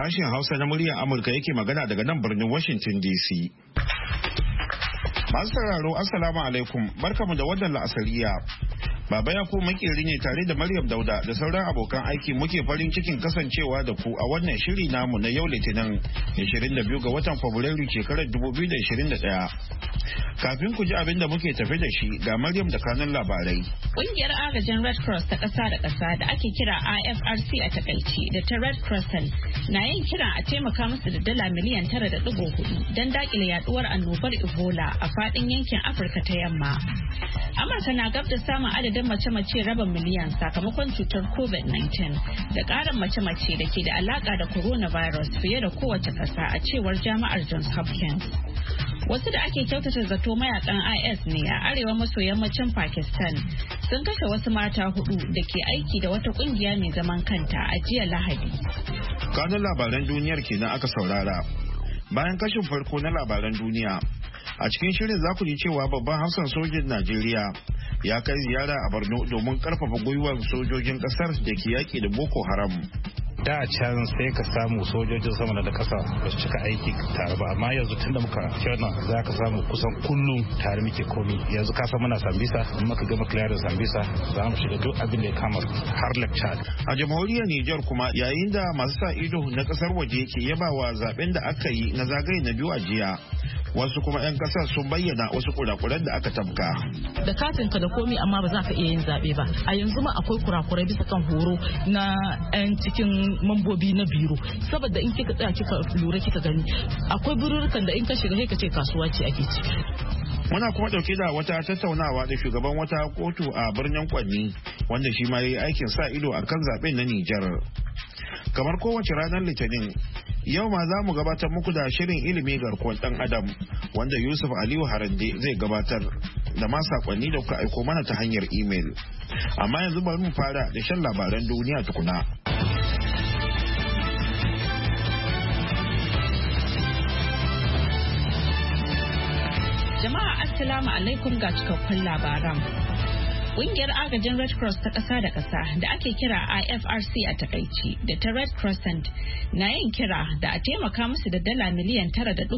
sashen Hausa na muryar Amurka yake magana daga nan birnin Washington DC. Masu sauraro Assalamu alaikum, barkamu da wannan la'asariya. Baba Yakubu makeri ne tare da Maryam Dauda da sauran abokan aiki muke farin cikin kasancewa da ku a wannan shiri namu na yau Litinin 22 ga watan Fabrairu shekarar 2021. Kafin ku ji abin da muke tafe da shi ga Maryam da kanun labarai. Ƙungiyar agajin Red Cross ta ƙasa da ƙasa da ake kira IFRC a takaici da ta Red Crescent na yin kiran a taimaka musu da dala miliyan 9.4 don dakile yaduwar annobar Ebola a faɗin yankin Afirka ta Yamma. Amurka na gab da samun adadin mace-mace rabin miliyan sakamakon cutar COVID-19 da ƙarin mace-mace da ke da alaƙa da coronavirus fiye da kowace ƙasa a cewar jami'ar Johns Hopkins. Wasu da ake kyautata zato mayakan IS ne a arewa maso yammacin Pakistan sun kashe wasu mata 4 da ke aiki da wata kungiya mai zaman kanta a jiya Lahadi. Kanun labaran duniyar kenan aka saurara. Bayan kashin farko na labaran duniya, a cikin shirin za ku ji cewa babban hafsan sojin Najeriya ya kai ziyara a Borno domin karfafa gwiwar sojojin kasar da ke yaki da Boko Haram. Da can sai ka samu sojojin sama da kasa ba su cika aiki tare ba, amma yanzu tunda muka kyana za ka samu kusan kullum tare muke komi. Yanzu ka san muna Sambisa, in muka gama clearing Sambisa za mu shiga duk abin da ya kama har Chad. A jamhuriyar Nijar kuma yayin da masu sa ido na kasar waje ke yabawa zaben da aka yi na zagaye na biyu a jiya, wasu kuma 'yan kasar sun bayyana wasu kurakuran da aka tabka. Da katin ka da komi amma ba za ka iya yin zaɓe ba. A yanzu ma akwai kurakurai bisa kan horo na 'yan cikin mambobi na biro, saboda in kika tsaya kika lura kika gani akwai birurukan da in ka shiga sai ka ce kasuwa ce ake ci. Muna kuma dauke da wata tattaunawa da shugaban wata kotu a birnin Kwanni wanda shi ma yayi aikin sa ido akan zaben na Nijar. Kamar kowace ranar Litinin, yau ma za mu gabatar muku da shirin ilimi garkuwar dan Adam wanda Yusuf Aliyu Harande zai gabatar da ma sakonni da kuka aiko mana ta hanyar imel. Amma yanzu bari mu fara da shan labaran duniya tukuna. Jama'a Assalamu alaikum ga cikakkun labaran. Ƙungiyar agajin Red Cross ta ƙasa da ƙasa da ake kira IFRC a takaici da ta Red Crescent na yin kira da a taimaka musu da dala miliyan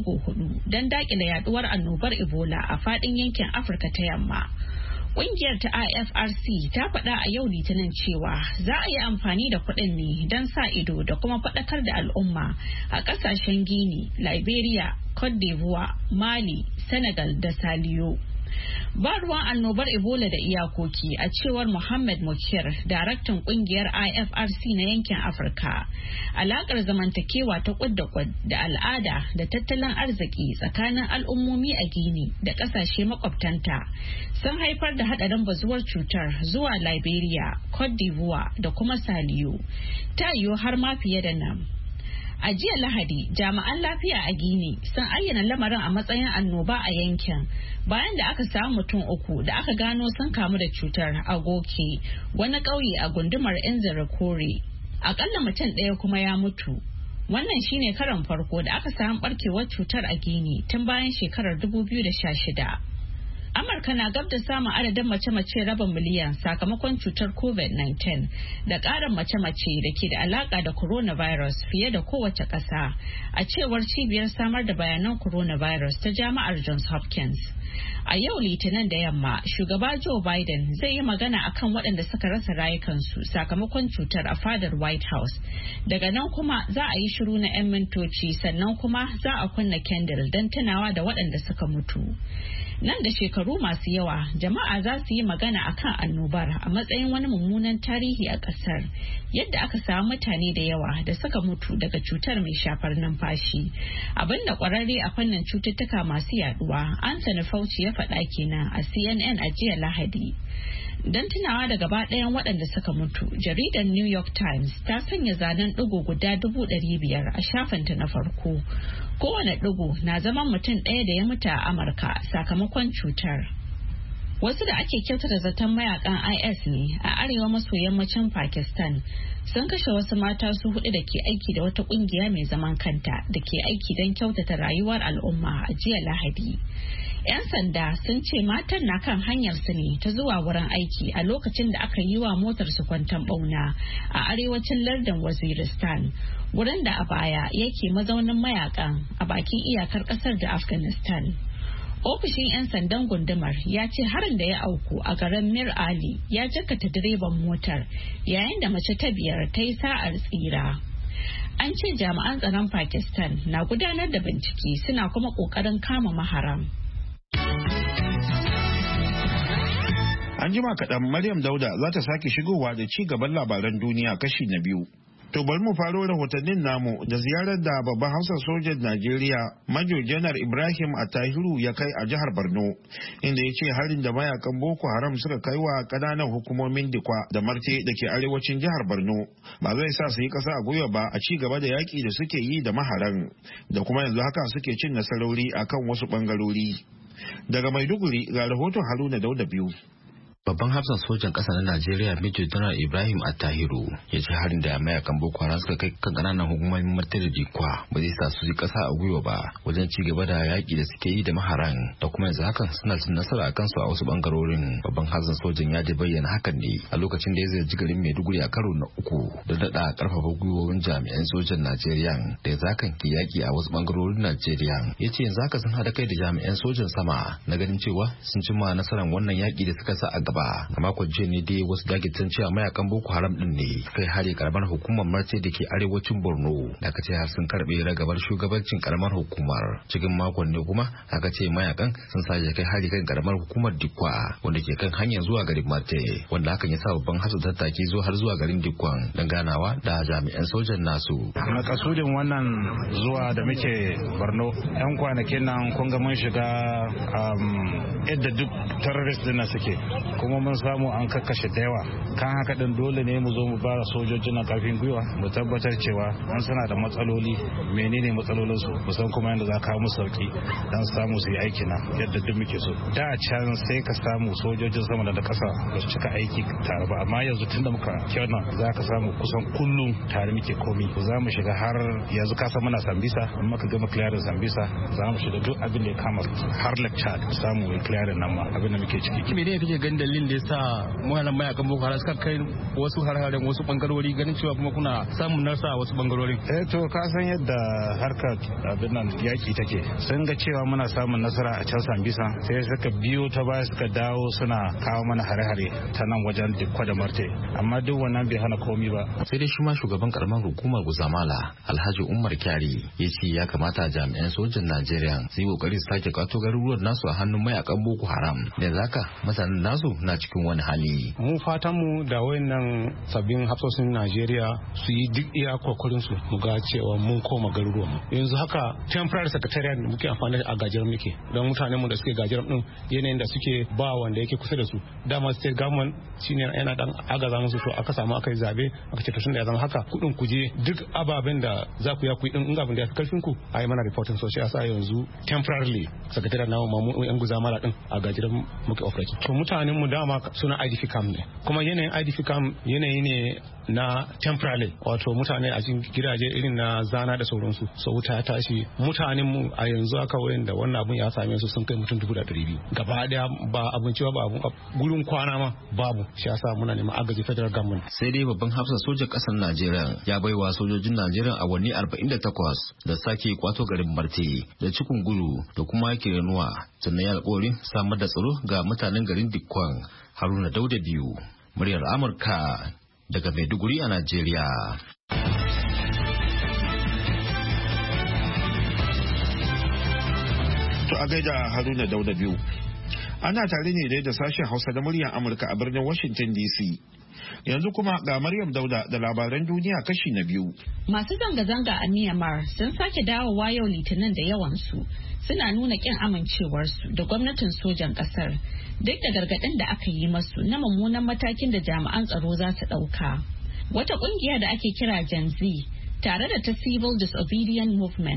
9.4 don daƙile yaduwar annobar Ebola a faɗin yankin Afirka ta Yamma. Ƙungiyar ta IFRC ta faɗa a yau Litinin cewa za a yi amfani da kuɗin ne don sa ido da kuma faɗakar da al'umma a ƙasashen Guinea, Liberia, Cote d'Ivoire, Mali, Senegal da Saliyo. Ba ruwan annobar Ebola da iyakoki a cewar Muhammad Mukir, daraktan kungiyar IFRC na yankin Afirka. Alakar zamantakewa ta kud da al'ada da tattalin arziki tsakanin al'ummomi a Gini da kasashe makwabtanta sun haifar da hadarin bazuwar cutar zuwa Liberia, Cote d'Ivoire da kuma Saliyo. Ta yiwu har ma fiye da nan. A jiya Lahadi, jami'an lafiya a Gini sun ayyana lamarin a matsayin annoba a yankin bayan da aka samu mutum 3 da aka gano sun kamu da cutar a Goke, wani ƙauye a gundumar Inzirikore. Akalla mutum 1 kuma ya mutu. Wannan shine karon farko da aka samu barkewar cutar a Gini tun bayan shekarar 2016. Amurka na gab da samun adadin mace-mace rabin miliyan sakamakon cutar COVID-19 da ƙarin mace-mace da ke da alaƙa da coronavirus fiye da kowace ƙasa, a cewar cibiyar samar da bayanan coronavirus ta jami'ar Johns Hopkins. A yau Litinin da yamma, shugaba Joe Biden zai yi magana akan waɗanda suka rasa rayukansu sakamakon cutar a fadar White House. Daga nan kuma za a yi shiru na 'yan mintoci, sannan kuma za a kunna kendir don tunawa da waɗanda suka mutu. Nan da shekaru masu yawa, jama'a za su yi magana akan annobar a matsayin wani mummunan tarihi a ƙasar, yadda aka samu mutane da yawa da suka mutu daga cutar mai shafar numfashi. Abinda ƙwararre a fannin cututtuka masu yaduwa, Anthony Fauci ya faɗa kenan a CNN a jiya Lahadi. Don tunawa da gaba ɗayan waɗanda suka mutu, jaridar New York Times ta sanya zanen ɗigo guda 500,000 a shafinta na farko. Kowane ɗigo na zaman mutum ɗaya da ya mutu a Amurka sakamakon cutar. Wasu da ake kyautata zaton mayakan IS ne a arewa maso yammacin Pakistan sun kashe wasu mata su 4 da ke aiki da wata kungiya mai zaman kanta da ke aiki don kyautata rayuwar al'umma a jiya Lahadi. 'Yan sanda sun ce matan na kan hanyarsu ne ta zuwa wurin aiki a lokacin da aka yi wa motarsu kwanton bauna a arewacin lardin Waziristan, wurin da a baya yake mazaunin mayakan a bakin iyakar kasar da Afghanistan. Ofishin 'yan sandan gundumar ya ce harin da ya auku a garin Mir Ali ya jikkata direban motar yayin da mace ta biyar ta yi sa'ar tsira. An ce jami'an tsaron Pakistan na gudanar da bincike suna kuma ƙoƙarin kama maharam. An jima kaɗan Maryam Dauda za ta sake shigowa da ci gaban labaran duniya kashi na biyu. To bari mu faro rahotannin namu da ziyarar da babban hafsan sojan Najeriya Major Janar Ibrahim Attahiru ya kai a jihar Borno, inda ya ce harin da mayakan Boko Haram suka kai wa ƙananan hukumomin Dikwa da Marte da ke arewacin jihar Borno ba zai sa su yi ƙasa a gwiwa ba a ci gaba da yaƙi da suke yi da maharan, da kuma yanzu haka suke cin nasarori akan wasu ɓangarori. Daga Maiduguri ga rahoton Haruna Dauda biyu. Babban hafsan sojan ƙasa na Najeriya Major General Ibrahim Attahiru ya ce harin da mayakan Boko Haram suka kai kan ƙananan hukumomin Marte da Dikwa ba zai sa su yi ƙasa a gwiwa ba wajen ci gaba da yaƙi da suke yi da maharan, da kuma yanzu hakan suna cin nasara a kansu a wasu bangarorin. Babban hafsan sojan ya bayyana hakan ne a lokacin da ya ziyarci garin Maiduguri a karo na uku da daɗa ƙarfafa gwiwowin jami'an sojan Najeriya da yanzu hakan ke yaƙi a wasu bangarorin Najeriya. Ya ce yanzu haka sun haɗa kai da jami'an sojan sama na ganin cewa sun cimma nasarar wannan yaƙi da suka sa a gaba. A makon jiya ne dai wasu dagitan cewa mayakan Boko Haram din ne kai hari karamar hukumar Marte da ke arewacin Borno, da aka ce har sun karbe ragabar shugabancin karamar hukumar. Cikin makon ne kuma aka ce mayakan sun sake kai hari kan karamar hukumar Dikwa wanda ke kan hanyar zuwa garin Marte, wanda hakan ya sa babban hasu tattaki zo har zuwa garin Dikwan don ganawa da jami'an sojan nasu. Makasudin wannan zuwa da muke Borno yan kwanakin nan kun ga mun shiga yadda duk terrorist din suke, kuma mun samu an kakkashe da yawa. Kan haka din dole ne mu zo mu ba sojojin na karfin gwiwa mu tabbatar cewa an suna da matsaloli, menene matsalolin su, mu san kuma yadda za ka musu sauki dan samu su yi aiki na yadda duk muke so. Da can sai ka samu sojojin sama da kasa ba su cika aiki tare ba, amma yanzu tunda muka kyau za ka samu kusan kullum tare muke komi. Za mu shiga har yanzu ka san muna Sambisa, in muka gama clearing Sambisa za mu shiga duk abin da ya kama har lecture samu clearing nan ma abin da muke ciki. Me ne kake ganin dalilin da ya sa mayakan Boko Haram suka kai wasu har-haren wasu bangarori, ganin cewa kuma kuna samun nasara a wasu bangarorin? To ka san yadda harkar abin nan yaki take, sun ga cewa muna samun nasara a can Sambisa sai suka biyo ta baya suka dawo suna kawo mana hare-hare ta nan wajen Dikwa da Marte, amma duk wannan bai hana komi ba. Sai dai shi ma shugaban karamar hukumar Guzamala Alhaji Umar Kyari ya ce ya kamata jami'an sojan Najeriya su yi kokari su sake kwato garuruwan nasu a hannun mayakan Boko Haram, da zaka mutanen nasu na cikin wani hali. Mu fatan mu da wayannan sabbin hafsoshin Najeriya su yi duk iya kokarin su mu ga cewa mun koma garuruwan mu. Yanzu haka temporary secretariat muke amfani a Gajiram muke, don mutanen mu da suke Gajiram din yanayin da suke ba wanda yake kusa da su. Dama state government shine yana dan agaza musu, to aka samu aka yi zabe aka ce to tunda ya zama haka kudin ku je duk ababen da za ku ya ku din in abin da ya fi karfin ku a yi mana reporting, so shi yasa yanzu temporarily secretariat na mu yan Guzamala din a Gajiram muke operate. To mutanen mu dama suna IDP camp ne, kuma yanayin IDP camp yanayi ne na temporary, wato mutane a cikin gidaje irin na zana da sauransu. So wuta ya tashi, mutanen mu a yanzu aka wayan da wannan abun ya same su sun kai mutum 200,000 gaba daya, ba abinci ba abun gurin kwana ma babu, shi yasa muna neman agaji federal government. Sai dai babban hafsan sojan kasar Najeriya ya baiwa sojojin Najeriya awanni 48 da sake kwato garin Marte da cikin gulu da kuma Kirenuwa, sannan ya alƙawarin samar da tsaro ga mutanen garin Dikwan. Haruna Dauda biyu, muryar Amurka daga Maiduguri a Najeriya. To a gaida Haruna Dauda biyu. Ana tare ne dai da sashen Hausa da muryar Amurka a birnin Washington DC. Yanzu kuma ga Maryam Dauda da labaran duniya kashi na biyu. Masu zanga-zanga a Myanmar sun sake dawowa yau Litinin da yawansu, suna nuna kin amincewarsu da gwamnatin sojan kasar duk da gargaɗin da aka yi masu na mummunan matakin da jami'an tsaro za su ɗauka. Wata ƙungiya da ake kira Gen Z tare da ta Civil Disobedient Movement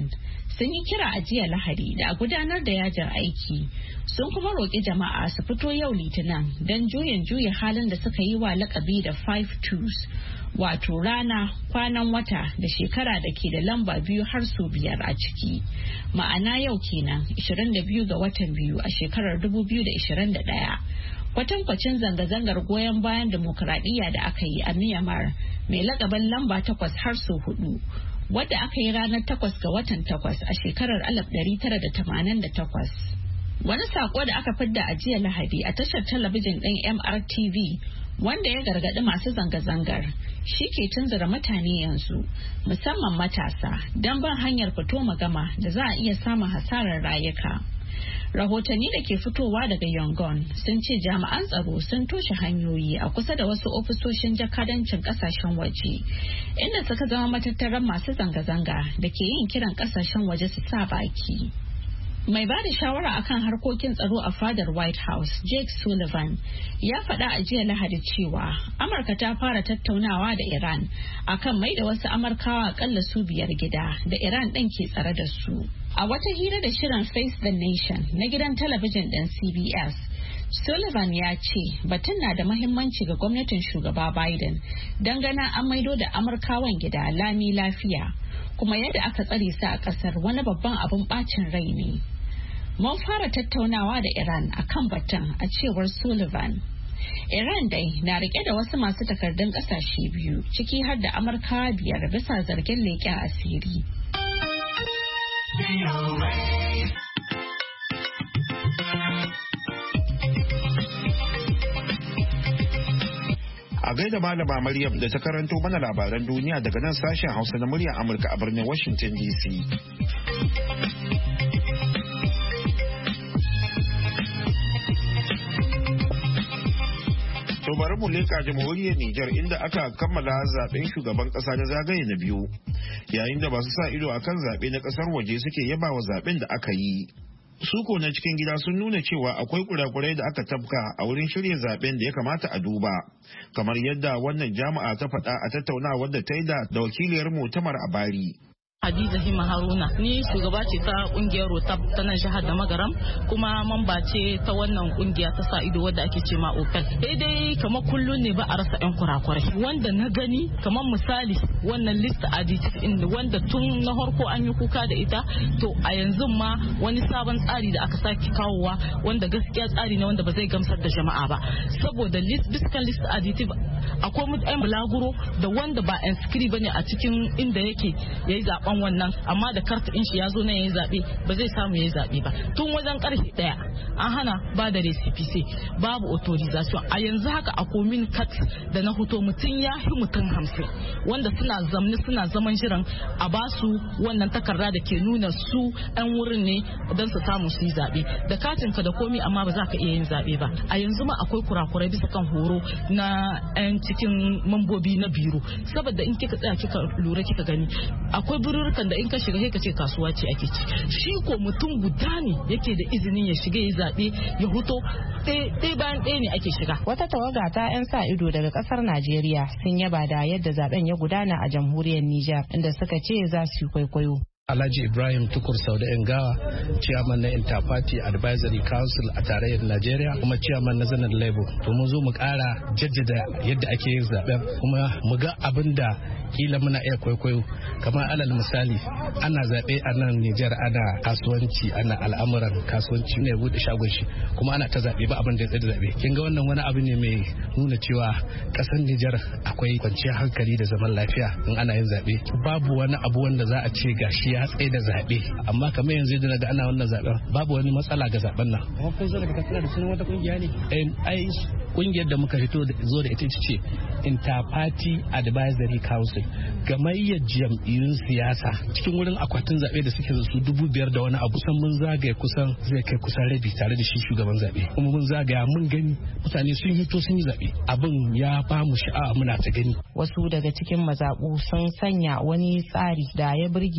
sun yi kira a jiya Lahadi da a gudanar da yajin aiki. Sun kuma roƙi jama'a su fito yau Litinin don juya halin da suka yi wa lakabi da 5-2s, wato rana, kwanan wata da shekara da ke da lamba 2 har sau 5 a ciki. Ma'ana yau kenan 22 ga watan biyu a shekarar 2021. Kwatankwacin zanga-zangar goyon bayan demokuraɗiyya da aka yi a Myanmar mai lakabin lamba 8 har sau 4, wadda aka yi ranar 8 ga watan 8 a shekarar 1988. Wani sako da aka fidda a jiya Lahadi a tashar talabijin ɗin MRTV wanda ya gargaɗi masu zanga-zangar shi ke tunzura mutane yanzu, musamman matasa, don ban hanyar fito magama da za a iya samun hasarar rayuka. Rahotanni da ke fitowa daga Yangon sun ce jami'an tsaro sun toshe hanyoyi a kusa da wasu ofisoshin jakadancin kasashen waje, inda suka zama matattaran masu zanga-zanga da ke yin kiran kasashen waje su sa baki. Mai ba da shawara akan harkokin tsaro a fadar White House, Jake Sullivan, ya faɗa a jiya Lahadi cewa Amurka ta fara tattaunawa da Iran akan mai da wasu Amurkawa akalla su 5 gida da Iran ɗin ke tsare da su. A wata hira da shirin Face the Nation na gidan talabijin ɗin CBS, Sullivan ya ce batun na da mahimmanci ga gwamnatin shugaba Biden don gana an maido da Amurkawan gida lami lafiya, kuma yadda aka tsare su a kasar wani babban abin bacin rai ne. Mun fara tattaunawa da Iran a kan batun, a cewar Sullivan. Iran dai na rike da wasu masu takardun kasashe 2 ciki har da Amurkawa 5 bisa zargin leƙen asiri. A gaida malama Maryam da ta karanto mana labaran duniya daga nan sashen Hausa na muryar Amurka a birnin Washington DC. To bari mu leka jamhuriyar Nijar inda aka kammala zaben shugaban kasa na zagaye na biyu, yayin da masu sa ido akan zabe na kasar waje suke yaba wa zaben da aka yi. Suko na cikin gida sun nuna cewa akwai kurakurai da aka tafka a wurin shirya zaben da ya kamata a duba, kamar yadda wannan jami'a ta faɗa a tattaunawar da ta yi da wakiliyar mu Tamar Abari. Hadiza Hima Haruna, ni shugaba ce ta kungiyar Rotab ta nan jihar da Magaram, kuma mamba ce ta wannan kungiya ta sa ido wadda ake ce ma Opel. Dai kamar kullun ne ba a rasa yan kurakurai. Wanda na gani kamar misali wannan list additive inda wanda tun na harko an yi kuka da ita, to a yanzu ma wani sabon tsari da aka sake kawowa wanda gaskiya tsari ne wanda ba zai gamsar da jama'a ba. Saboda biskan list additive akwai mutane bulaguro da wanda ba inscrit bane a cikin inda yake yayi zaben wannan, amma da karta in shi ya zo na yayi zabe ba zai samu yayi zabe ba. Tun wajen karfe 1 an hana ba da recipe, babu authorization. A yanzu haka a komin kat da na hoto mutum ya hi mutum 50 wanda suna zaman jiran a basu wannan takarda da ke nuna su ɗan wurin ne don su samu su yi zabe da katin ka da komi, amma ba za ka iya yin zabe ba. A yanzu ma akwai kurakurai bisa kan horo na 'yan cikin mambobi na biro, saboda in kika tsaya kika lura kika gani akwai birurrukan da in ka shiga sai ka ce kasuwa ce ake ci. Shi ko mutum guda ne yake da izinin ya shiga ya zabe ya huto ɗaya bayan ɗaya ne ake shiga. Wata tawaga ta 'yan sa ido daga kasar Najeriya sun yaba da yadda zaben ya gudana a jamhuriyar Nijar, inda suka ce za su yi kwaikwayo. Alhaji Ibrahim Tukur Sauda Ngawa, Chairman na Interparty Advisory Council a tarayyar Najeriya, kuma Chairman na Zanar Labour. To mun zo mu ƙara jaddada yadda ake yin zaben, kuma mu ga abin da kila muna iya kwaikwayo. Kamar alal misali, ana zaɓe a nan Nijar, ana kasuwanci, ana al'amuran kasuwanci ne buɗe shagon shi, kuma ana ta zaɓe ba abin da ya tsaye da zaɓe. Kin ga wannan wani abu ne mai nuna cewa ƙasar Nijar akwai kwanciyar hankali da zaman lafiya in ana yin zaɓe. Babu wani abu wanda za a ce gashi ya tsaye da zaɓe, amma kamar yanzu da naga ana wannan zaɓen babu wani matsala ga zaɓen nan. Amma kun zo daga Katsina da sunan wata kungiya ne? Ai kungiyar da muka fito zo da ita ce Interparty Advisory Council, gamayyar jam'iyyun siyasa cikin wurin akwatin zaɓe da suke da su 5,000 da wani abu. Kusan mun zagaya kusan zai kai kusan rabi tare da shi shugaban zaɓe, kuma mun zagaya mun gani mutane sun hito sun yi zaɓe, abin ya ba mu sha'awa muna ta gani. Wasu daga cikin mazaɓu sun sanya wani tsari da ya burge wani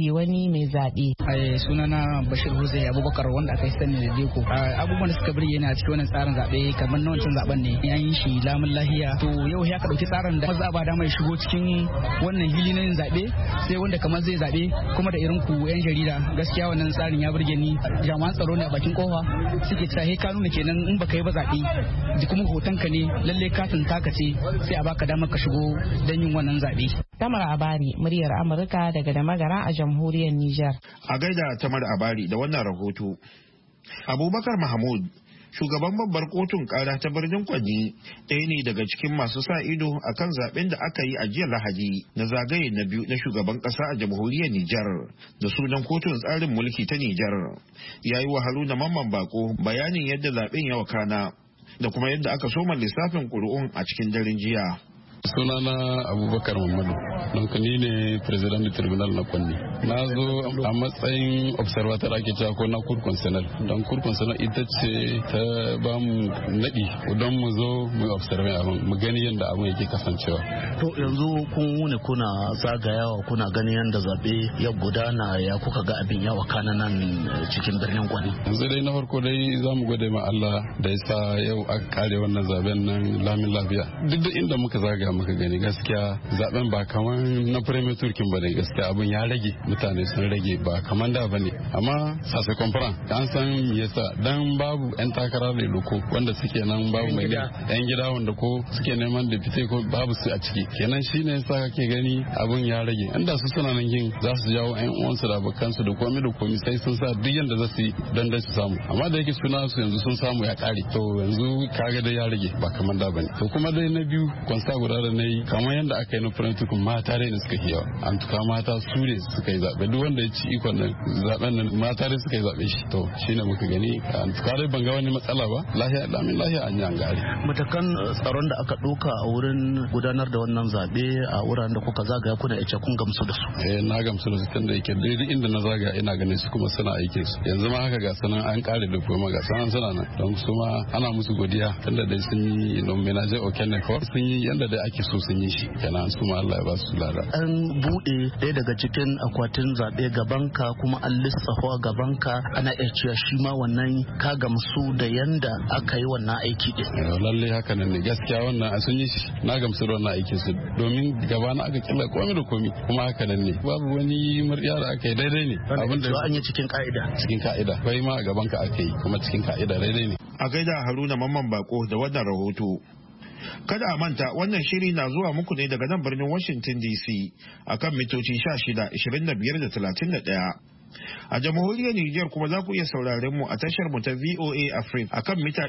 mai zaɓe. Sunana Bashir Hussein Abubakar wanda aka yi sani da Deko. Abubuwan da suka birge ni a cikin wannan tsarin zaɓe kamar na wancan zaɓen ne ya yi shi lamun lahiya. To yau ya ka ɗauki tsarin da maza ba dama ya shigo cikin wannan hili na yin zaɓe sai wanda kamar zai zaɓe kuma da irin ku 'yan jarida gaskiya wannan tsarin ya birge ni. Jami'an tsaro ne a bakin kofa suke ta ka nuna kenan in baka yi ba zaɓe da kuma hoton ka ne lalle katin taka ce sai a baka damar ka shigo don yin wannan zaɓe. Tamar Abari, muryar Amurka daga Damagara a jamhuriyar Nijar. A gaida Tamar Abari da wannan rahoto. Abubakar Mahmud, shugaban babbar kotun kara ta birnin Kwanni, ɗaya ne daga cikin masu sa ido a kan zaben da aka yi a jiya Lahadi na zagaye na biyu na shugaban ƙasa a jamhuriyar Nijar da sunan kotun tsarin mulki ta Nijar. Ya yi wa Haruna Mamman Bako bayanin yadda zaben ya wakana da kuma yadda aka soma lissafin ƙuri'un a cikin daren jiya. Sunana Abubakar Mamadu, don ni ne president da tribunal na Kwanni. Na zo a matsayin observator ake cewa ko na cour constitutionnel. Don cour constitutionnel ita ce ta ba mu naɗi don mu zo mu observe abin, mu gani yadda abin yake kasancewa. To yanzu kun wuni kuna zagayawa kuna gani yadda zaɓe ya gudana ya kuka ga abin ya wakana nan cikin birnin Kwanni. Yanzu dai na farko dai za mu gode ma Allah da ya sa yau aka kare wannan zaben nan lamin lafiya. Duk da inda muka zagaya muka gani gaskiya zaben ba kaman na premier turkin ba ne, gaskiya abin ya rage, mutane sun rage ba kaman da ba ne, amma sase kwamfaran an san yasa dan babu yan takara da loko wanda suke nan, babu mai yan gida wanda ko suke neman da fite ko babu su a ciki, kenan shine yasa kake gani abin ya rage. Inda su suna nan yin za su jawo yan uwansu da abokansu da komai sai sun sa duk yanda za su yi don dai su samu, amma da yake suna su yanzu sun samu ya kare, to yanzu kaga dai ya rage ba kaman da bane. To kuma dai na biyu kwansa guda da na yi kamar yadda aka yi na firantukun mata ne suka yi yawa, an tuka mata su ne suka yi zaɓe, duk wanda ya ci ikon nan zaɓen nan mata ne suka yi zaɓe shi, to shi ne muka gani an tuka dai ban ga wani matsala ba, lahiya lamin lahiya an yi an gari. Matakan tsaron da aka ɗauka a wurin gudanar da wannan zaɓe a wuraren da kuka zagaya kuna iya kun gamsu da su? Na gamsu da su tun da yake daidai inda na zagaya ina ganin su kuma suna aikin su, yanzu ma haka ga sanan an kare da kuma ga sanan suna nan, don su ma ana musu godiya tunda dai sun yi nominaje okene ko sun yi yanda dai ake so sun yi shi, kenan su ma Allah ya ba su lada. An bude ɗaya daga cikin akwatin zaɓe gabanka kuma an lissafa gabanka, ana iya cewa shi ma wannan ka gamsu da yanda aka yi wannan aiki din. Lalle haka nan ne gaskiya wannan sun yi shi, na gamsu da wannan aikin su domin gaba na aka killa komai da komai kuma haka nan ne babu wani murya da aka yi daidai ne. Abin da an yi cikin ka'ida. Cikin ka'ida kai ma a gabanka aka yi kuma cikin ka'ida daidai ne. A gaida Haruna Mamman Bako da wannan rahoto. Kada a manta wannan shiri na zuwa muku ne daga nan birnin Washington DC akan mitoci 16, 25 da 31. A jamhuriyar Nijar kuma za ku iya sauraren mu a tashar mu ta VOA Africa akan mita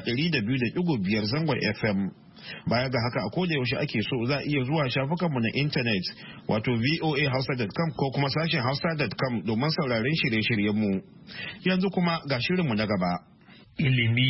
200.5 zangon FM. Baya ga haka a koda yaushe ake so za a iya zuwa shafukan mu na intanet wato voahausa.com ko kuma sashen hausa.com domin sauraren shirye-shiryen mu. Yanzu kuma ga shirin mu na gaba. Ilimi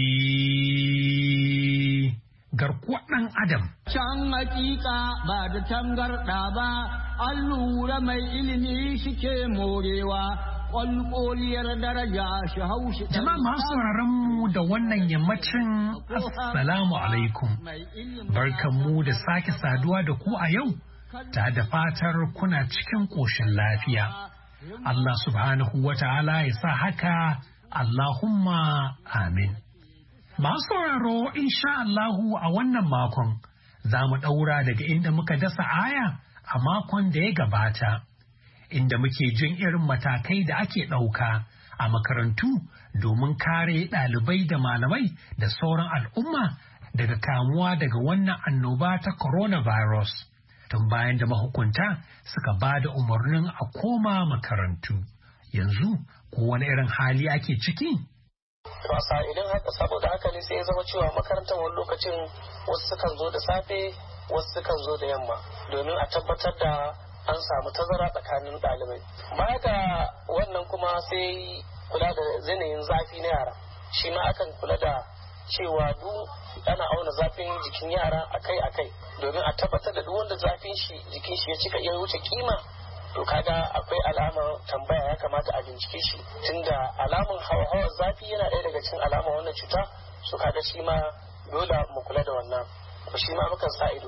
garkuwar ɗan Adam. Can hakika ba da tangarɗa ba, an lura mai ilimi shike morewa, ƙwalƙoliyar daraja shi haushi. Jama'a masu sauraron mu da wannan yammacin Assalamu alaikum. Barkanmu da sake saduwa da ku a yau, ta da fatar kuna cikin ƙoshin lafiya. Allah subhanahu wa ta'ala ya sa haka, Allahumma amin. Masu sauraro insha Allahu a wannan makon za mu ɗaura daga inda muka dasa aya a makon da ya gabata, inda muke jin irin matakai da ake ɗauka a makarantu domin kare ɗalibai da malamai da sauran al'umma daga kamuwa daga wannan annoba ta coronavirus, tun bayan da mahukunta suka ba da umarnin a koma makarantu. Yanzu ko wani irin hali ake ciki? wasa idan haka saboda haka ne sai ya zama cewa makarantar wani lokacin wasu sukan zo da safe wasu sukan zo da yamma domin a tabbatar da an samu tazara tsakanin ɗalibai. Baya ga wannan kuma sai kula da yanayin zafi na yara, shi ma akan kula da cewa duk ana auna zafin jikin yara akai-akai domin a tabbatar da duk wanda zafin shi jikin shi ya cika iya wuce kima, to kaga akwai alamar tambaya, ya kamata a bincike shi, tunda alamun hawa zafi yana ɗaya daga cikin alamar wannan cuta, su kaga shi ma dole mu kula da wannan. To shi ma mukan sa ido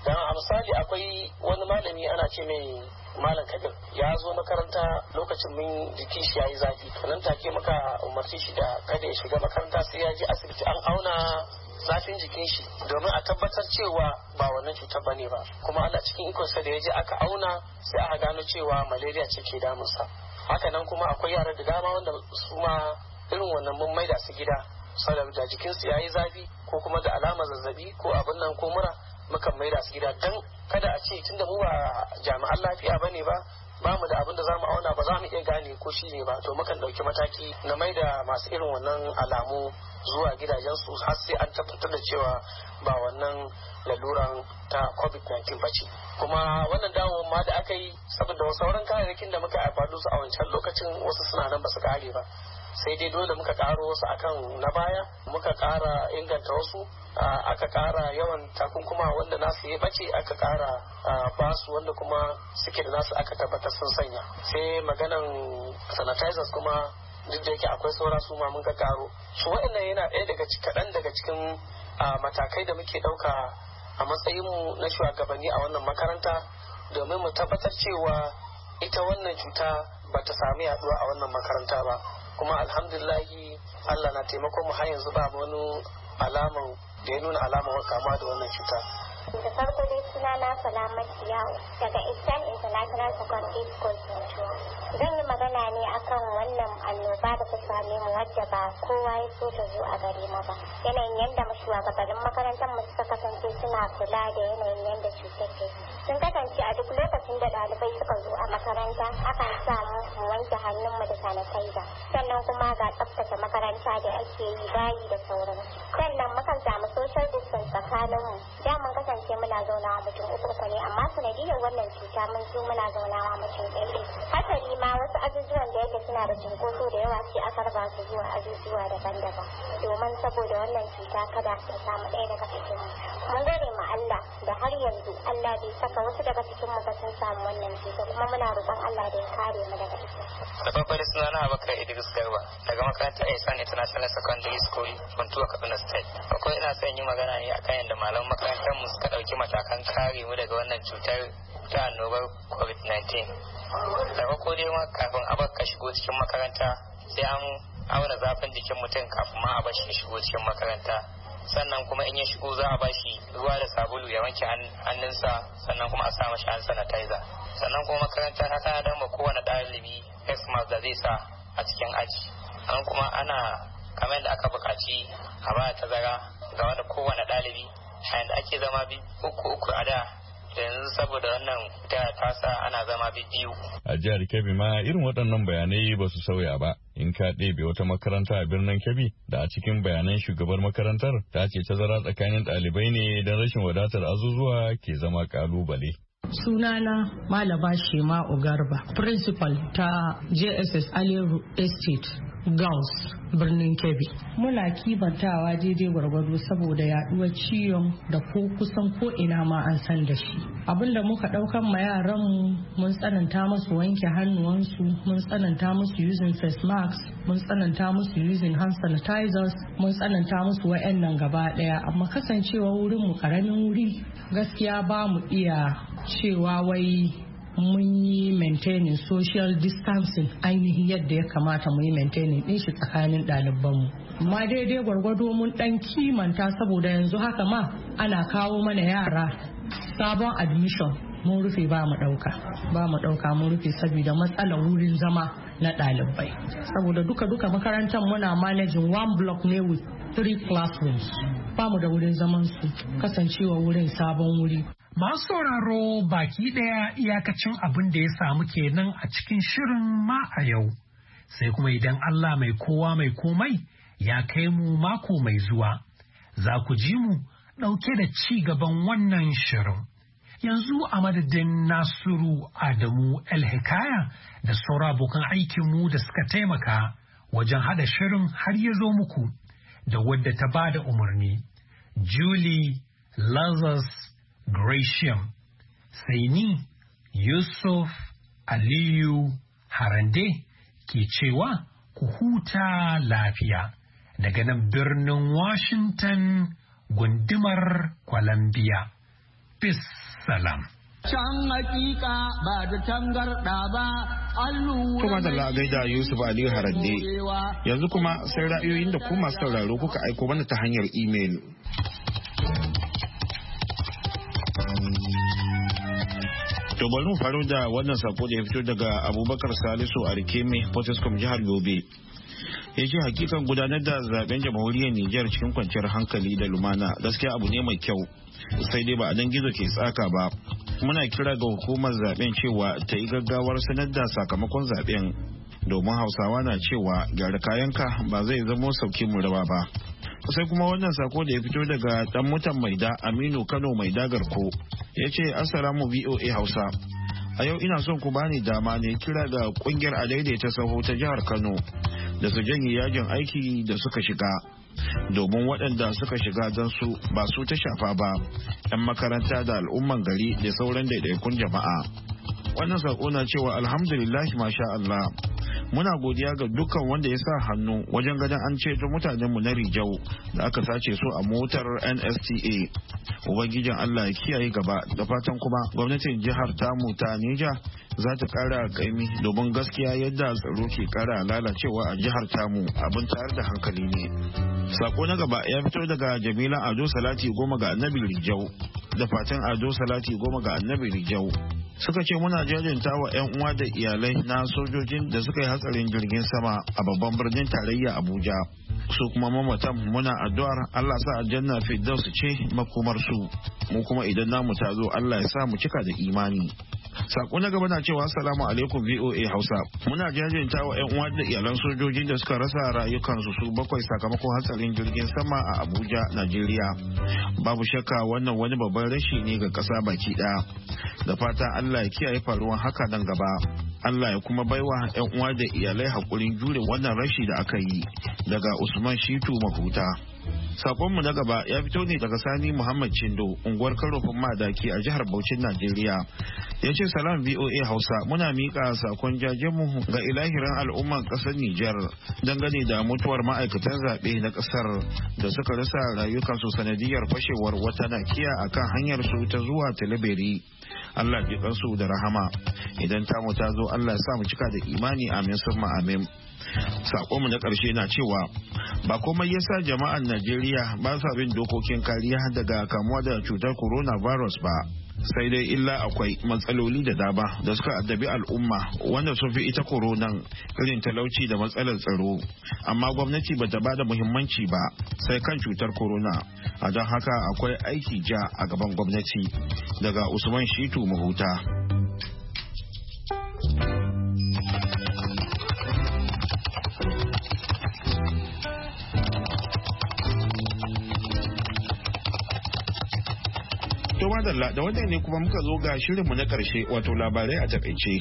dan a misali akwai wani malami ana ce mai Malam Kabir ya zo makaranta lokacin mun jiki shi yayi zafi nan take muka umarci shi da kada ya shiga makaranta sai ya je asibiti an auna zafin jikin shi domin a tabbatar cewa ba wannan cutar bane ba kuma ana cikin ikonsa da ya je aka auna sai aka gano cewa malaria ce ke damunsa. Haka nan kuma akwai yara da dama wanda su ma irin wannan mun maida su gida saboda jikinsu yayi zafi ko kuma da alamar zazzabi ko abin nan ko mura mukan maida su gida dan kada a ce tunda mu ba jami'an lafiya bane ba mu da abin da zamu auna ba za mu iya gane ko shi ne ba to mukan dauki mataki na maida masu irin wannan alamu zuwa gidajensu har sai an tabbatar da cewa ba wannan laluran ta COVID-19 ba ce. Kuma wannan dawowar ma da aka yi saboda sauran kayayyakin da muka amfani su a wancan lokacin wasu suna nan ba su kare ba. Sai dai dole muka karo wasu akan na baya muka kara inganta wasu aka kara yawan takunkuma wanda nasu ya bace aka kara basu wanda kuma suke da nasu aka tabbatar sun sanya. Sai maganan sanitizers kuma duk da yake akwai saura su ma mun ka karo shi waɗannan yana ɗaya daga kaɗan daga cikin matakai da muke ɗauka a matsayinmu na shugabanni a wannan makaranta domin mu tabbatar cewa ita wannan cuta ba ta sami yaduwa a wannan makaranta ba kuma alhamdulillahi Allah na taimakon mu har yanzu ba wani alaman da ya nuna alaman kamuwa da wannan cuta. Da farko dai suna na Salamatu Yawo daga Eastern International Secondary School Tuntuwa. Zan yi magana ne akan wannan annoba da ta same mu wadda ba kowa ya so ta zo a gare mu ba. Yanayin yadda shugabannin makarantar mu suka kasance suna kula da yanayin yadda cutar ke. Sun kasance a duk lokacin da ɗalibai suka zo a makaranta akan sa mu wanke hannunmu da sanitizer. Sannan kuma ga tsaftace makaranta da ake yi bayi da sauransu. Sannan mukan samu social distance tsakaninmu. Da mun kasance muna zaunawa mutum uku ne amma sanadiyar wannan cuta mun zo muna zaunawa mutum ɗaya. Hasali ma wasu ajujuwan da yake suna da cunkoso da yawa sai aka raba su zuwa ajujuwa daban-daban domin saboda wannan cuta kada ta samu ɗaya daga cikin mu. Mun gode ma Allah da har yanzu Allah bai saka wasu daga cikin mu ba sun samu wannan cuta kuma muna roƙon Allah da ya kare mu daga ita. Da farko da suna na Abubakar Idris Garba daga makarantar Ihsan International Secondary School Funtuwa Kaduna State. Akwai ina son yi magana ne akan yadda malaman makarantar mu suka ɗauki matakan kare mu daga wannan cutar ta annobar COVID-19. Da farko dai ma kafin a ka shigo cikin makaranta sai an auna zafin jikin mutum kafin ma a bar shi shigo cikin makaranta. Sannan kuma in ya shigo za a bashi ruwa da sabulu ya wanke hannunsa sannan kuma a sa mashi hand sanitizer. Sannan kuma makaranta ta tanadar ma kowane ɗalibi face mask da zai sa a cikin aji. Sannan kuma ana kamar da aka buƙaci a ba tazara game da kowane ɗalibi da ake zama uku a da yanzu saboda wannan ta sa ana zama biyu. A jihar Kebbi ma irin waɗannan bayanai ba su sauya ba. In ka ɗebe wata makaranta a birnin Kebbi da a cikin bayanan shugabar makarantar ta ce tazara tsakanin ɗalibai ne don rashin wadatar azuzuwa ke zama ƙalubale. Sunana Malama Shema Ugarba, Principal ta JSS Aliyu Estate, Gauss, birnin Kebbi. Muna kibantawa daidai gwargwado saboda yaduwar ciwon da ko kusan ko ina ma an san da shi. Abinda muka daukan ma yaran mun tsananta musu wanke hannuwansu, mun tsananta musu using face masks, mun tsananta musu using hand sanitizers, mun tsananta musu wa'annan gaba daya. Amma kasancewa wurin mu karamin wuri, gaskiya ba mu iya cewa wai mun yi maintaining social distancing ainihin yadda ya kamata mu yi maintaining din shi tsakanin ɗalibanmu. Amma daidai gwargwado mun ɗan kimanta saboda yanzu haka ma ana kawo mana yara sabon admission mun rufe ba mu ɗauka mun rufe saboda matsalar wurin zama na ɗalibai. Saboda duka makarantar muna managing one block ne with 3 classrooms. Ba mu da wurin zaman su kasancewa wurin sabon wuri. Masu sauraro baki ɗaya iyakacin abin da ya samu kenan a cikin shirin ma a yau. Sai kuma idan Allah mai kowa mai komai ya kai mu mako mai zuwa, za ku ji mu ɗauke da ci gaban wannan shirin. Yanzu a madadin Nasiru Adamu El-Hikaya da sauran abokan aikinmu da suka taimaka wajen haɗa shirin har ya zo muku da wadda ta ba da umarni, Julie Lazarus Gratiam, sai ni Yusuf Aliyu Harande ke cewa ku huta lafiya daga nan birnin Washington gundumar Columbia. Bis salam. Can hakika ba da tangarda ba, allura. Kuma da gaida Yusuf Ali Harande. Yanzu kuma sai ra'ayoyin da ku masu sauraro kuka aiko mana ta hanyar imel. To bari mu faro da wannan sako da ya fito daga Abubakar Salisu a Rikeme, Potoskum jihar Yobe. Ya ce hakikan gudanar da zaben jamhuriyar Nijar cikin kwanciyar hankali da lumana gaskiya abu ne mai kyau. Sai dai ba a dan gizo ke tsaka ba. Muna kira ga hukumar zaben cewa ta yi gaggawar sanar da sakamakon zaben domin Hausawa na cewa gyara kayanka ba zai zamo sauki mu rawa ba. Sai kuma wannan sako da ya fito daga dan mutan Maida Aminu Kano Maida Garko ya ce assalamu VOA Hausa. A yau ina son ku bani dama ne kira ga kungiyar adaidaita saho ta jihar Kano da su janye yajin aiki da suka shiga domin waɗanda suka shiga don su ba su ta shafa ba 'yan makaranta da al'umman gari da sauran daidaikun jama'a. Wannan sako na cewa alhamdulillah masha Allah muna godiya ga dukkan wanda ya sa hannu wajen ganin an ceto mutanenmu na Rijau da aka sace su a motar NSTA. Ubangijin Allah ya kiyaye gaba da fatan kuma gwamnatin jihar tamu ta Nija za ta kara kaimi domin gaskiya yadda tsaro ke kara lalacewa a jihar tamu abin tayar da hankali ne. Sako na gaba ya fito daga Jamila Ado Salati goma ga Annabi Rijau da fatan Ado Salati goma ga Annabi Rijau. Suka ce muna jajanta wa 'yan uwa da iyalai na sojojin da suka yi hatsarin jirgin sama a babban birnin tarayya Abuja. Su kuma mamatan muna addu'ar Allah sa aljanna Firdaus ce makomar su. Mu kuma idan namu ta zo Allah ya sa mu cika da imani. Sako na gaba na cewa assalamu alaikum VOA Hausa. Muna jajanta wa 'yan uwa da iyalan sojojin da suka rasa rayukansu su 7 sakamakon hatsarin jirgin sama a Abuja, Najeriya. Babu shakka wannan wani babban rashi ne ga ƙasa baki ɗaya. Da fata Allah ya kiyaye faruwan haka nan gaba. Allah ya kuma baiwa 'yan uwa da iyalai hakurin jure wannan rashi da aka yi. Daga Usman Shitu Mahuta. Sakonmu na gaba ya fito ne daga Sani Muhammad Chindo, unguwar Karofin Madaki a jihar Bauchin, Najeriya. Ya ce salam VOA Hausa, muna miƙa sakon jajenmu ga ilahirin al'umman ƙasar Nijar dangane da mutuwar ma'aikatan zaɓe na ƙasar da suka rasa rayukansu sanadiyar fashewar wata nakiya akan hanyar su ta zuwa Talabiri. Allah ji kansu da rahama. Idan tamu ta zo Allah ya sa mu cika da imani, amin summa amin. Sakonmu na ƙarshe na cewa ba komai yasa jama'an Najeriya ba sa bin dokokin kariya daga kamuwa da cutar coronavirus ba, sai dai illa akwai matsaloli da dama da suka addabi al'umma wanda sun fi ita koronan, irin talauci da matsalar tsaro, amma gwamnati ba ta bada muhimmanci ba sai kan cutar corona. A don haka akwai aiki ja a gaban gwamnati. Daga Usman Shitu Mahuta. To madalla da wannan ne kuma muka zo ga shirinmu na ƙarshe wato labarai a takaice.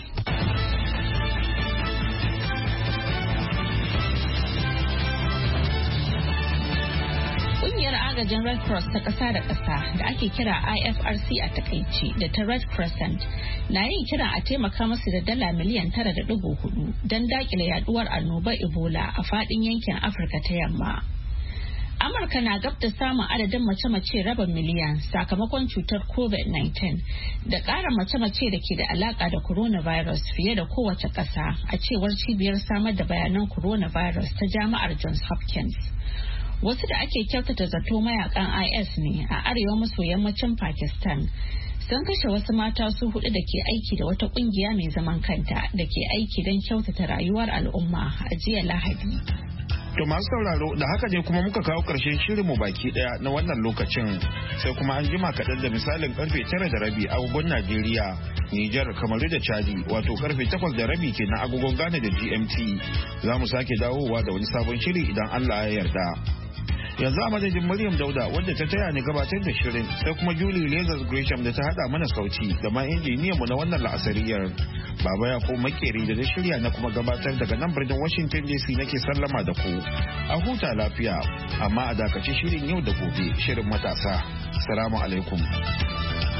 Ƙungiyar agajin Red Cross ta ƙasa da ƙasa da ake kira IFRC a takaice da ta Red Crescent na yin kiran a taimaka masu da dala miliyan 9.4 don daƙile yaduwar annobar Ebola a faɗin yankin Afirka ta Yamma. Amurka na gab da samun adadin mace-mace rabin miliyan sakamakon cutar COVID-19 da ƙara mace-mace da ke da alaƙa da coronavirus fiye da kowace ƙasa, a cewar cibiyar samar da bayanan coronavirus ta Jami'ar Johns Hopkins. Wasu da ake kyautata zato mayakan IS ne a arewa maso yammacin Pakistan sun kashe wasu mata su 4 da ke aiki da wata ƙungiya mai zaman kanta da ke aiki don kyautata rayuwar al'umma a jiya Lahadi. To masu sauraro da haka ne kuma muka kawo ƙarshen shirinmu baki ɗaya na wannan lokacin, sai kuma an jima kaɗan da misalin karfe 9:30 agogon Najeriya, Nijar, Kamaru da Chadi, wato karfe 8:30 kenan agogon Ghana da GMT. Za mu sake dawowa da wani sabon shiri idan Allah ya yarda. Yanzu a madadin Maryam Dauda wadda ta taya ni gabatar da shirin, sai kuma Julie Lazarus Gresham da ta hada mana sauti da ma injiniyanmu na wannan la'asariyar. Baba ya ko makeri da na shirya na kuma gabatar daga nan birnin Washington DC nake sallama da ku. A huta lafiya, amma a dakaci shirin yau da gobe, shirin matasa. Assalamu alaikum.